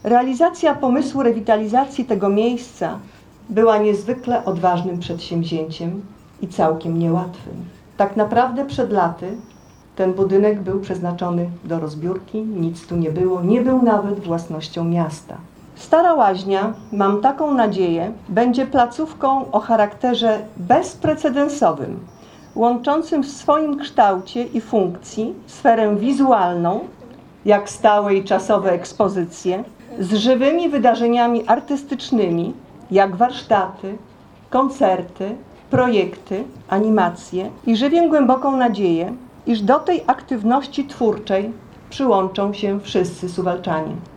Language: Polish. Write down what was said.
Realizacja pomysłu rewitalizacji tego miejsca była niezwykle odważnym przedsięwzięciem i całkiem niełatwym. Tak naprawdę przed laty ten budynek był przeznaczony do rozbiórki, nic tu nie było, nie był nawet własnością miasta. Stara Łaźnia, mam taką nadzieję, będzie placówką o charakterze bezprecedensowym, łączącym w swoim kształcie i funkcji sferę wizualną, jak stałe i czasowe ekspozycje, z żywymi wydarzeniami artystycznymi, jak warsztaty, koncerty, projekty, animacje i żywię głęboką nadzieję, iż do tej aktywności twórczej przyłączą się wszyscy Suwałczanie.